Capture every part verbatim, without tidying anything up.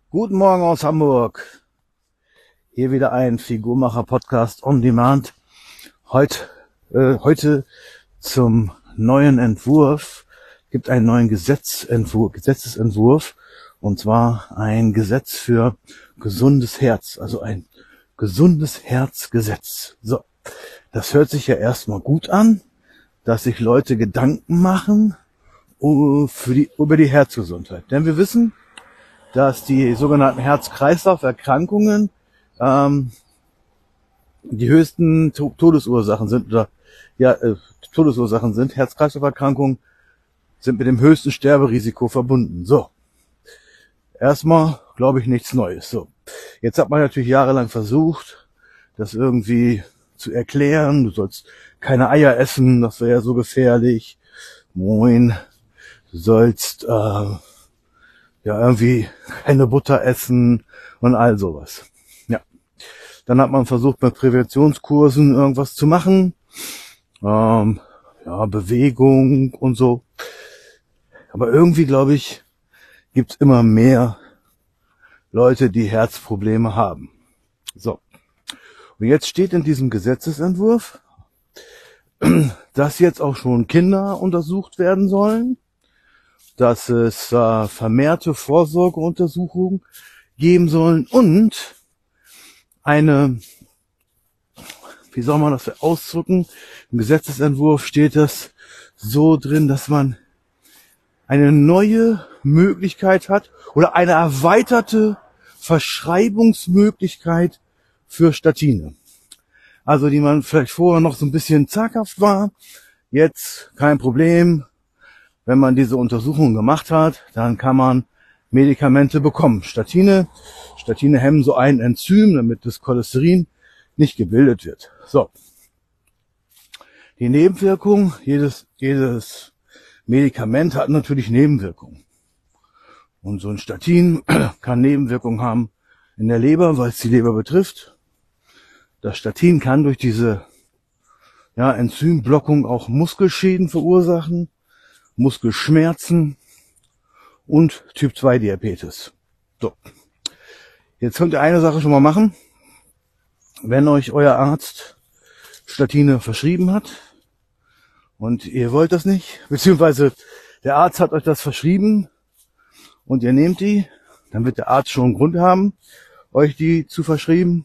Guten Morgen aus Hamburg. Hier wieder ein Figurmacher-Podcast on Demand. Heut, äh, heute zum neuen Entwurf. Gibt einen neuen Gesetzentwurf, Gesetzesentwurf. Und zwar ein Gesetz für gesundes Herz. Also ein gesundes Herzgesetz. So, das hört sich ja erstmal gut an, dass sich Leute Gedanken machen uh, für die, über die Herzgesundheit. Denn wir wissen, dass die sogenannten Herz-Kreislauf-Erkrankungen ähm, die höchsten to- Todesursachen sind oder ja äh, Todesursachen sind. Herz-Kreislauf-Erkrankungen sind mit dem höchsten Sterberisiko verbunden. So, erstmal glaube ich nichts Neues. So, jetzt hat man natürlich jahrelang versucht, das irgendwie zu erklären. Du sollst keine Eier essen, das wäre ja so gefährlich. Moin, du sollst äh, ja irgendwie keine Butter essen und all sowas. Ja, dann hat man versucht, mit Präventionskursen irgendwas zu machen, ähm, ja, Bewegung und so. Aber irgendwie, glaube ich, gibt's immer mehr Leute, die Herzprobleme haben. So, und jetzt steht in diesem Gesetzesentwurf, dass jetzt auch schon Kinder untersucht werden sollen, dass es äh, vermehrte Vorsorgeuntersuchungen geben sollen und eine, wie soll man das ausdrücken, im Gesetzesentwurf steht das so drin, dass man eine neue Möglichkeit hat oder eine erweiterte Verschreibungsmöglichkeit für Statine. Also die man vielleicht vorher noch so ein bisschen zaghaft war, jetzt kein Problem. Wenn man diese Untersuchung gemacht hat, dann kann man Medikamente bekommen. Statine, Statine hemmen so ein Enzym, damit das Cholesterin nicht gebildet wird. So, die Nebenwirkung, jedes, jedes Medikament hat natürlich Nebenwirkungen. Und so ein Statin kann Nebenwirkungen haben in der Leber, weil es die Leber betrifft. Das Statin kann durch diese ja, Enzymblockung auch Muskelschäden verursachen, Muskelschmerzen und Typ zwei Diabetes. So, jetzt könnt ihr eine Sache schon mal machen. Wenn euch euer Arzt Statine verschrieben hat und ihr wollt das nicht, beziehungsweise der Arzt hat euch das verschrieben und ihr nehmt die, dann wird der Arzt schon einen Grund haben, euch die zu verschreiben.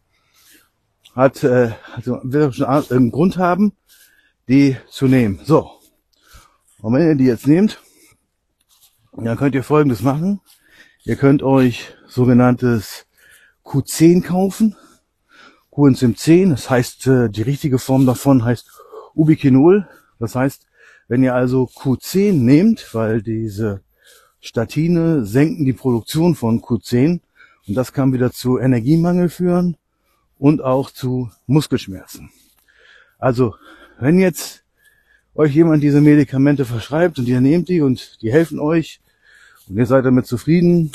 Hat äh, also wird schon einen Grund haben, die zu nehmen. So. Und wenn ihr die jetzt nehmt, dann könnt ihr Folgendes machen. Ihr könnt euch sogenanntes Q zehn kaufen. Coenzym zehn, das heißt, die richtige Form davon heißt Ubiquinol. Das heißt, wenn ihr also Q zehn nehmt, weil diese Statine senken die Produktion von Q zehn und das kann wieder zu Energiemangel führen und auch zu Muskelschmerzen. Also, wenn jetzt euch jemand diese Medikamente verschreibt und ihr nehmt die und die helfen euch und ihr seid damit zufrieden,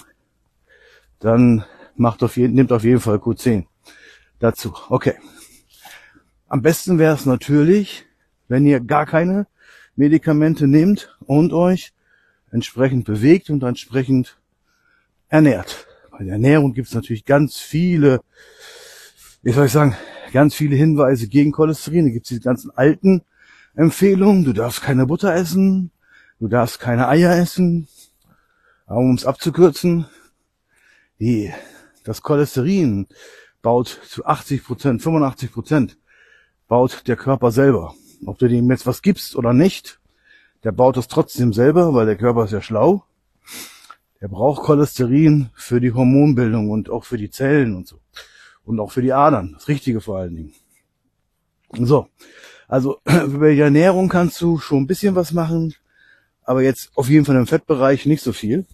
dann macht auf jeden, nehmt auf jeden Fall Q zehn dazu. Okay. Am besten wäre es natürlich, wenn ihr gar keine Medikamente nehmt und euch entsprechend bewegt und entsprechend ernährt. Bei der Ernährung gibt es natürlich ganz viele, wie soll ich sagen, ganz viele Hinweise gegen Cholesterin. Da gibt es die ganzen alten Empfehlung, du darfst keine Butter essen, du darfst keine Eier essen. Aber um es abzukürzen, die, das Cholesterin baut zu achtzig Prozent, fünfundachtzig Prozent baut der Körper selber. Ob du dem jetzt was gibst oder nicht, der baut es trotzdem selber, weil der Körper ist ja schlau. Der braucht Cholesterin für die Hormonbildung und auch für die Zellen und so. Und auch für die Adern, das Richtige vor allen Dingen. So. Also über die Ernährung kannst du schon ein bisschen was machen, aber jetzt auf jeden Fall im Fettbereich nicht so viel.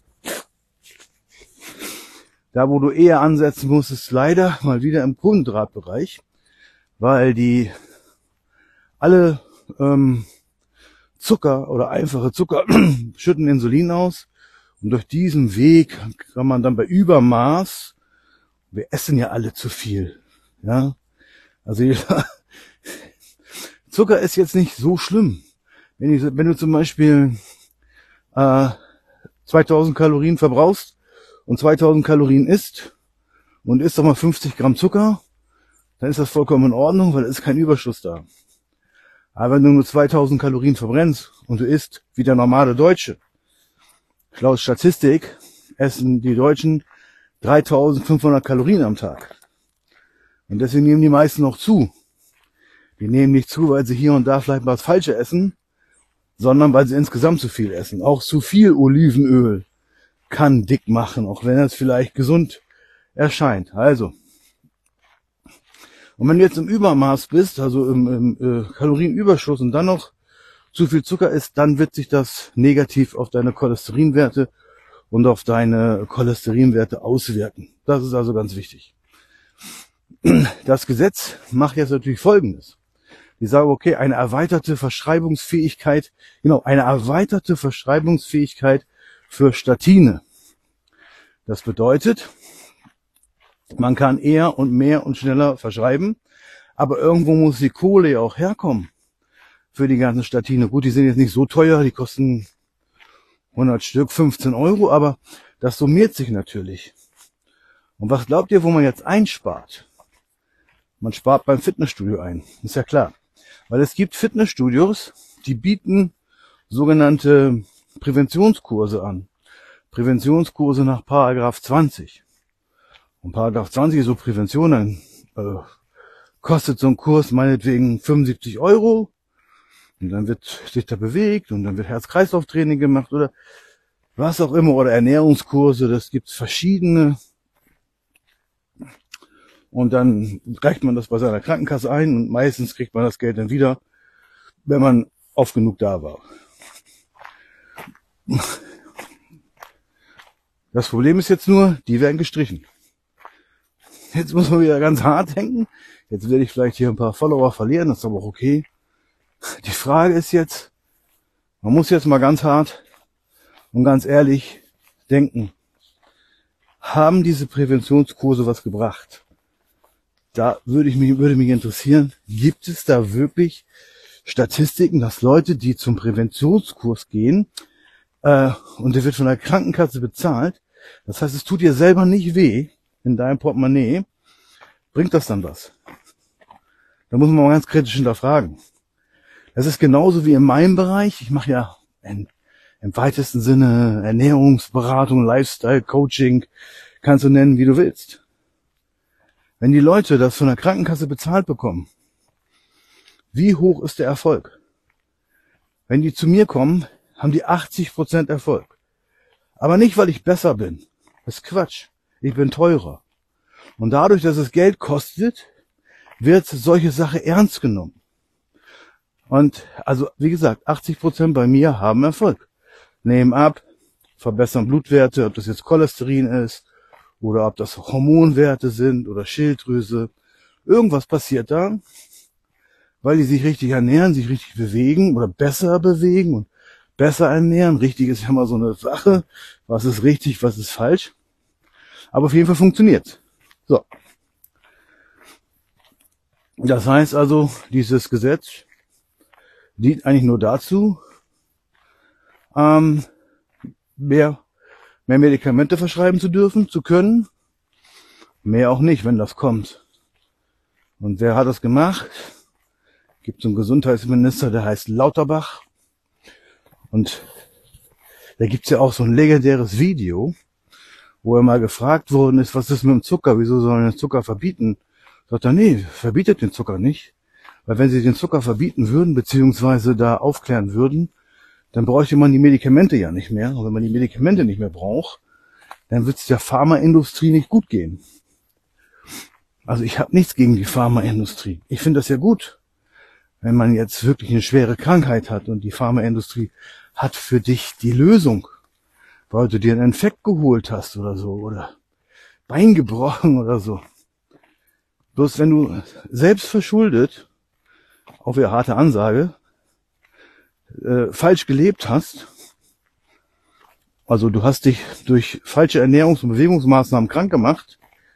Da, wo du eher ansetzen musst, ist leider mal wieder im Kohlenhydratbereich, weil die alle ähm, Zucker oder einfache Zucker schütten Insulin aus und durch diesen Weg kann man dann bei Übermaß, wir essen ja alle zu viel, ja, also Zucker ist jetzt nicht so schlimm. Wenn, ich, wenn du zum Beispiel äh, zweitausend Kalorien verbrauchst und zweitausend Kalorien isst und isst doch mal fünfzig Gramm Zucker, dann ist das vollkommen in Ordnung, weil es ist kein Überschuss da. Aber wenn du nur zweitausend Kalorien verbrennst und du isst wie der normale Deutsche, laut Statistik essen die Deutschen dreitausendfünfhundert Kalorien am Tag. Und deswegen nehmen die meisten noch zu. Die nehmen nicht zu, weil sie hier und da vielleicht was Falsches essen, sondern weil sie insgesamt zu viel essen. Auch zu viel Olivenöl kann dick machen, auch wenn es vielleicht gesund erscheint. Also, und wenn du jetzt im Übermaß bist, also im, im äh, Kalorienüberschuss und dann noch zu viel Zucker isst, dann wird sich das negativ auf deine Cholesterinwerte und auf deine Cholesterinwerte auswirken. Das ist also ganz wichtig. Das Gesetz macht jetzt natürlich Folgendes. Die sagen, okay, eine erweiterte Verschreibungsfähigkeit, genau, eine erweiterte Verschreibungsfähigkeit für Statine. Das bedeutet, man kann eher und mehr und schneller verschreiben, aber irgendwo muss die Kohle ja auch herkommen für die ganzen Statine. Gut, die sind jetzt nicht so teuer, die kosten hundert Stück, fünfzehn Euro, aber das summiert sich natürlich. Und was glaubt ihr, wo man jetzt einspart? Man spart beim Fitnessstudio ein, ist ja klar. Weil es gibt Fitnessstudios, die bieten sogenannte Präventionskurse an. Präventionskurse nach Paragraph zwanzig. Und Paragraph zwanzig ist so Prävention, dann äh, kostet so ein Kurs meinetwegen fünfundsiebzig Euro. Und dann wird sich da bewegt und dann wird Herz-Kreislauf-Training gemacht oder was auch immer. Oder Ernährungskurse, das gibt's verschiedene. Und dann reicht man das bei seiner Krankenkasse ein und meistens kriegt man das Geld dann wieder, wenn man oft genug da war. Das Problem ist jetzt nur, die werden gestrichen. Jetzt muss man wieder ganz hart denken. Jetzt werde ich vielleicht hier ein paar Follower verlieren, das ist aber auch okay. Die Frage ist jetzt, man muss jetzt mal ganz hart und ganz ehrlich denken. Haben diese Präventionskurse was gebracht? Da würde ich mich, würde mich interessieren, gibt es da wirklich Statistiken, dass Leute, die zum Präventionskurs gehen, äh, und der wird von der Krankenkasse bezahlt, das heißt, es tut dir selber nicht weh in deinem Portemonnaie, bringt das dann was? Da muss man mal ganz kritisch hinterfragen. Das ist genauso wie in meinem Bereich. Ich mache ja in, im weitesten Sinne Ernährungsberatung, Lifestyle, Coaching, kannst du nennen, wie du willst. Wenn die Leute das von der Krankenkasse bezahlt bekommen, wie hoch ist der Erfolg? Wenn die zu mir kommen, haben die achtzig Prozent Erfolg. Aber nicht, weil ich besser bin. Das ist Quatsch. Ich bin teurer. Und dadurch, dass es Geld kostet, wird solche Sache ernst genommen. Und also, wie gesagt, achtzig Prozent bei mir haben Erfolg. Nehmen ab, verbessern Blutwerte, ob das jetzt Cholesterin ist, oder ob das Hormonwerte sind oder Schilddrüse. Irgendwas passiert da, weil die sich richtig ernähren, sich richtig bewegen oder besser bewegen und besser ernähren. Richtig ist ja mal so eine Sache. Was ist richtig, was ist falsch? Aber auf jeden Fall funktioniert. So. Das heißt also, dieses Gesetz dient eigentlich nur dazu, ähm, mehr mehr Medikamente verschreiben zu dürfen, zu können. Mehr auch nicht, wenn das kommt. Und wer hat das gemacht? Gibt so einen Gesundheitsminister, der heißt Lauterbach. Und da gibt's ja auch so ein legendäres Video, wo er mal gefragt worden ist, was ist mit dem Zucker? Wieso sollen wir den Zucker verbieten? Sagt er, nee, verbietet den Zucker nicht. Weil wenn sie den Zucker verbieten würden, beziehungsweise da aufklären würden, dann bräuchte man die Medikamente ja nicht mehr. Und wenn man die Medikamente nicht mehr braucht, dann wird es der Pharmaindustrie nicht gut gehen. Also ich habe nichts gegen die Pharmaindustrie. Ich finde das ja gut, wenn man jetzt wirklich eine schwere Krankheit hat und die Pharmaindustrie hat für dich die Lösung, weil du dir einen Infekt geholt hast oder so oder Bein gebrochen oder so. Bloß wenn du selbst verschuldet, auch wieder harte Ansage, Äh, falsch gelebt hast, also du hast dich durch falsche Ernährungs- und Bewegungsmaßnahmen krank gemacht,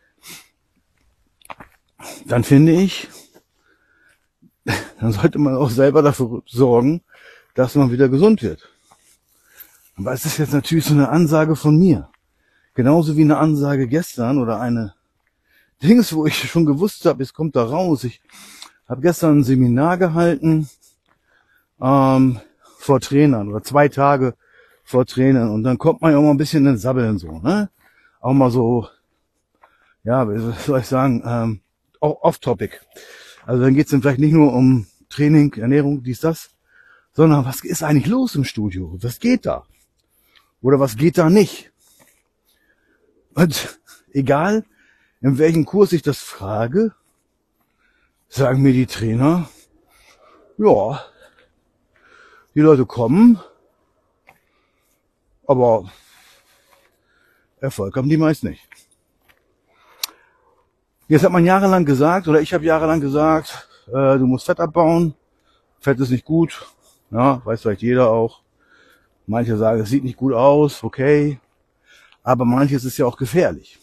dann finde ich, dann sollte man auch selber dafür sorgen, dass man wieder gesund wird. Aber es ist jetzt natürlich so eine Ansage von mir. Genauso wie eine Ansage gestern oder eine Dings, wo ich schon gewusst habe, es kommt da raus. Ich habe gestern ein Seminar gehalten ähm, vor Trainern oder zwei Tage vor Trainern und dann kommt man ja auch mal ein bisschen in Sabbeln so, ne? Auch mal so, ja, wie soll ich sagen, ähm, off-topic. Also dann geht's dann vielleicht nicht nur um Training, Ernährung, dies, das, sondern was ist eigentlich los im Studio? Was geht da? Oder was geht da nicht? Und egal, in welchem Kurs ich das frage, sagen mir die Trainer, ja, die Leute kommen, aber Erfolg haben die meist nicht. Jetzt hat man jahrelang gesagt, oder ich habe jahrelang gesagt, äh, du musst Fett abbauen, Fett ist nicht gut, ja, weiß vielleicht jeder auch. Manche sagen, es sieht nicht gut aus, okay, aber manches ist ja auch gefährlich.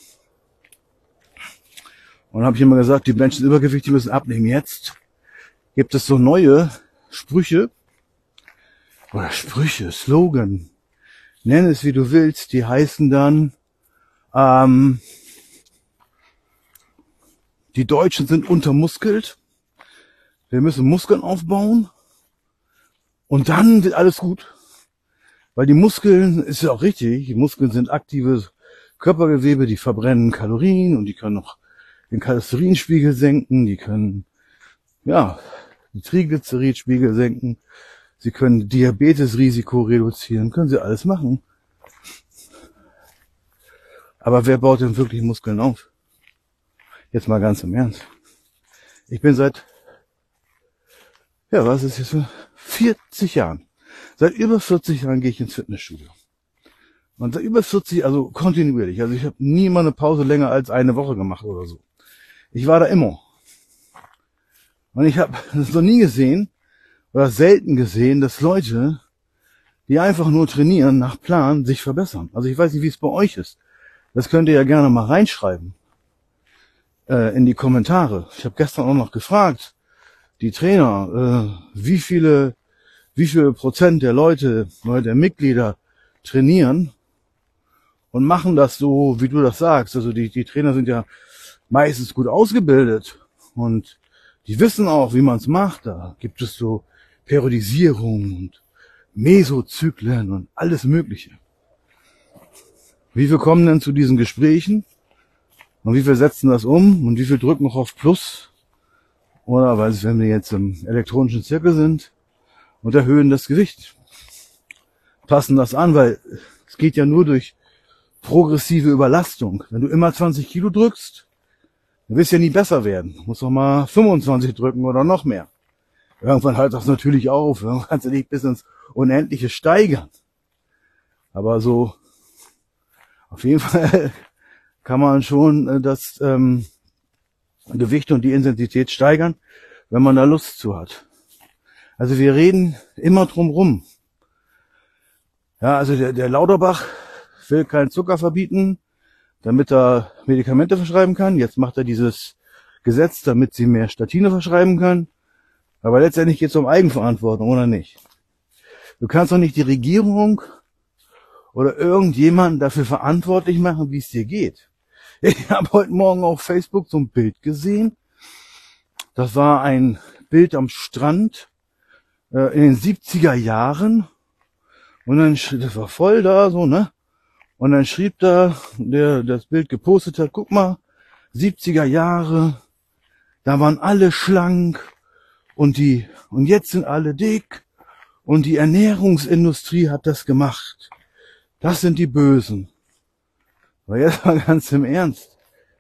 Und dann habe ich immer gesagt, die Menschen Übergewicht, die müssen abnehmen. Jetzt gibt es so neue Sprüche, oder Sprüche, Slogan, nenn es wie du willst, die heißen dann, ähm, die Deutschen sind untermuskelt, wir müssen Muskeln aufbauen und dann wird alles gut. Weil die Muskeln, ist ja auch richtig, die Muskeln sind aktive Körpergewebe, die verbrennen Kalorien und die können auch den Cholesterinspiegel senken, die können, ja, die Triglyceridspiegel senken, sie können Diabetesrisiko reduzieren, können sie alles machen. Aber wer baut denn wirklich Muskeln auf? Jetzt mal ganz im Ernst. Ich bin seit, ja, was ist jetzt, vierzig Jahren. Seit über vierzig Jahren gehe ich ins Fitnessstudio. Und seit über vierzig, also kontinuierlich. Also ich habe nie mal eine Pause länger als eine Woche gemacht oder so. Ich war da immer. Und ich habe es noch nie gesehen, oder selten gesehen, dass Leute, die einfach nur trainieren, nach Plan, sich verbessern. Also ich weiß nicht, wie es bei euch ist. Das könnt ihr ja gerne mal reinschreiben äh, in die Kommentare. Ich habe gestern auch noch gefragt, die Trainer, äh, wie viele wie viel Prozent der Leute, der Mitglieder trainieren und machen das so, wie du das sagst. Also die, die Trainer sind ja meistens gut ausgebildet und die wissen auch, wie man es macht. Da gibt es so Periodisierung und Mesozyklen und alles Mögliche. Wie viel kommen denn zu diesen Gesprächen und wie viel setzen das um und wie viel drücken noch auf Plus? Oder weil es, wenn wir jetzt im elektronischen Zirkel sind, und erhöhen das Gewicht. Passen das an, weil es geht ja nur durch progressive Überlastung. Wenn du immer zwanzig Kilo drückst, dann wirst du ja nie besser werden. Du musst doch mal fünfundzwanzig drücken oder noch mehr. Irgendwann hört das natürlich auf. Irgendwann kannst du dich bis ins Unendliche steigern. Aber so, auf jeden Fall kann man schon das ähm, Gewicht und die Intensität steigern, wenn man da Lust zu hat. Also wir reden immer drum rum. Ja, also der, der Lauterbach will keinen Zucker verbieten, damit er Medikamente verschreiben kann. Jetzt macht er dieses Gesetz, damit sie mehr Statine verschreiben können. Aber letztendlich geht es um Eigenverantwortung, oder nicht? Du kannst doch nicht die Regierung oder irgendjemanden dafür verantwortlich machen, wie es dir geht. Ich habe heute Morgen auf Facebook so ein Bild gesehen. Das war ein Bild am Strand in den siebziger Jahren und dann, das war voll da, so, ne? Und dann schrieb da, der das Bild gepostet hat, guck mal, siebziger Jahre, da waren alle schlank und die, und jetzt sind alle dick und die Ernährungsindustrie hat das gemacht. Das sind die Bösen. Aber jetzt mal ganz im Ernst.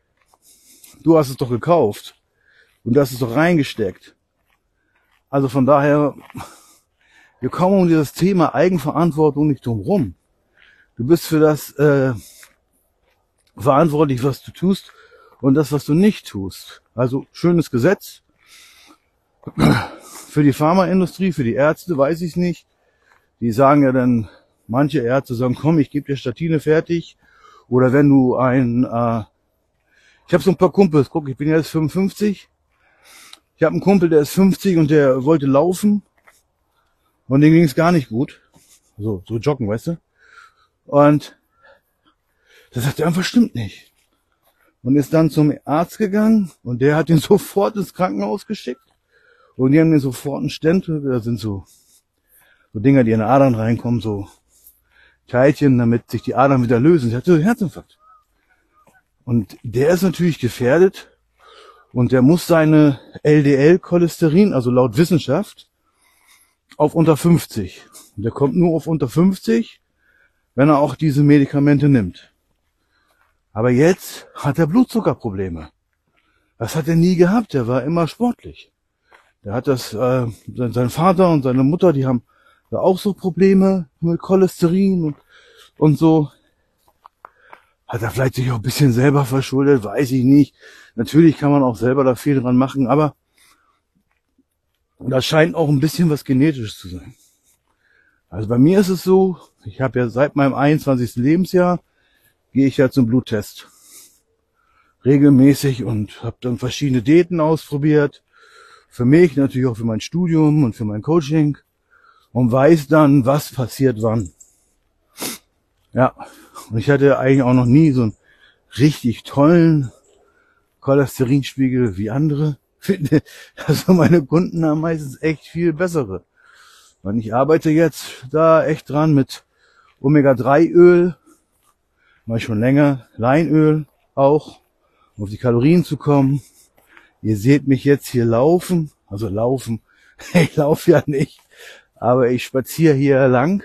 Du hast es doch gekauft und du hast es doch reingesteckt. Also von daher, wir kommen um dieses Thema Eigenverantwortung nicht drum rum. Du bist für das äh, verantwortlich, was du tust und das, was du nicht tust. Also schönes Gesetz. Für die Pharmaindustrie, für die Ärzte weiß ich es nicht. Die sagen ja dann, manche Ärzte sagen, komm, ich gebe dir Statine fertig. Oder wenn du ein, äh, ich habe so ein paar Kumpels, guck, ich bin jetzt fünfundfünfzig. Ich habe einen Kumpel, der ist fünfzig und der wollte laufen und dem ging es gar nicht gut. So, so joggen, weißt du? Und Das sagt er einfach, stimmt nicht. Und ist dann zum Arzt gegangen und der hat ihn sofort ins Krankenhaus geschickt. Und die haben den sofort einen Stent, da sind so, so Dinger, die in die Adern reinkommen, so Teilchen, damit sich die Adern wieder lösen. Der hatte einen Herzinfarkt. Und der ist natürlich gefährdet und der muss seine L D L-Cholesterin, also laut Wissenschaft, auf unter fünfzig. Und der kommt nur auf unter fünfzig, wenn er auch diese Medikamente nimmt. Aber jetzt hat er Blutzuckerprobleme. Das hat er nie gehabt, der war immer sportlich. Der hat das, äh, sein Vater und seine Mutter, die haben da auch so Probleme mit Cholesterin und, und so. Hat er vielleicht sich auch ein bisschen selber verschuldet, weiß ich nicht. Natürlich kann man auch selber da viel dran machen, aber das scheint auch ein bisschen was Genetisches zu sein. Also bei mir ist es so, ich habe ja seit meinem einundzwanzigsten Lebensjahr, gehe ich ja zum Bluttest. Regelmäßig und habe dann verschiedene Diäten ausprobiert. Für mich, natürlich auch für mein Studium und für mein Coaching. Und weiß dann, was passiert wann. Ja, und ich hatte eigentlich auch noch nie so einen richtig tollen Cholesterinspiegel wie andere. Finde, also meine Kunden haben meistens echt viel bessere. Und ich arbeite jetzt da echt dran mit Omega drei Öl, mal schon länger, Leinöl auch, um auf die Kalorien zu kommen. Ihr seht mich jetzt hier laufen, also laufen, ich laufe ja nicht, aber ich spaziere hier lang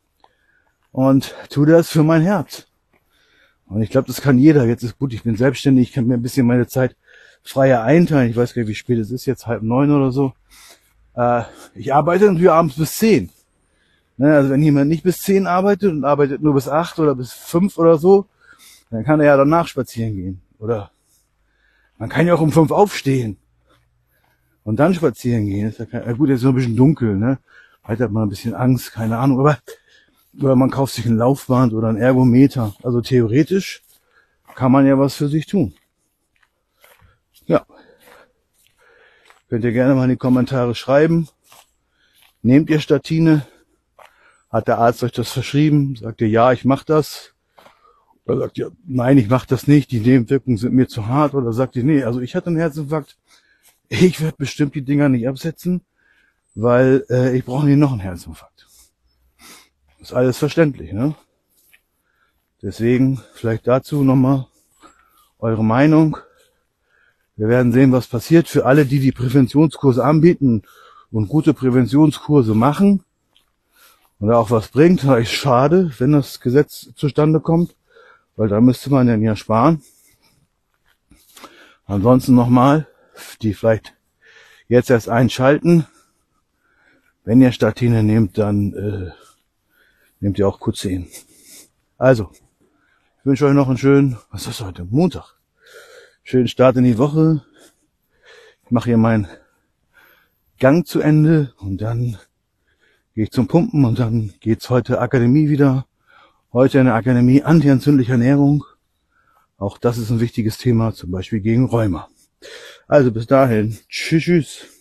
und tue das für mein Herz. Und ich glaube, das kann jeder. Jetzt ist gut, ich bin selbstständig, ich kann mir ein bisschen meine Zeit freier einteilen. Ich weiß gar nicht, wie spät es ist, jetzt halb neun oder so. Äh, ich arbeite natürlich abends bis zehn. Ne, also wenn jemand nicht bis zehn arbeitet und arbeitet nur bis acht oder bis fünf oder so, dann kann er ja danach spazieren gehen. Oder man kann ja auch um fünf aufstehen und dann spazieren gehen. Ist ja kein, ja gut, jetzt ist noch ein bisschen dunkel, ne? Heute hat man ein bisschen Angst, keine Ahnung. Aber oder man kauft sich ein Laufband oder ein Ergometer. Also theoretisch kann man ja was für sich tun. Ja. Könnt ihr gerne mal in die Kommentare schreiben. Nehmt ihr Statine? Hat der Arzt euch das verschrieben? Sagt ihr, ja, ich mache das? Oder sagt ihr, nein, ich mache das nicht, die Nebenwirkungen sind mir zu hart? Oder sagt ihr, nee, also ich hatte einen Herzinfarkt, ich werde bestimmt die Dinger nicht absetzen, weil äh, ich brauche nicht noch einen Herzinfarkt. Ist alles verständlich, ne? Deswegen vielleicht dazu nochmal eure Meinung. Wir werden sehen, was passiert. Für alle, die die Präventionskurse anbieten und gute Präventionskurse machen und auch was bringt, ist schade, wenn das Gesetz zustande kommt, weil da müsste man dann ja sparen. Ansonsten nochmal, die vielleicht jetzt erst einschalten, wenn ihr Statine nehmt, dann äh, nehmt ihr auch Q zehn. Also, ich wünsche euch noch einen schönen, was ist heute, Montag, schönen Start in die Woche. Ich mache hier meinen Gang zu Ende und dann gehe ich zum Pumpen und dann geht's heute Akademie wieder. Heute in der Akademie antientzündliche Ernährung. Auch das ist ein wichtiges Thema, zum Beispiel gegen Rheuma. Also bis dahin, tschüss, tschüss.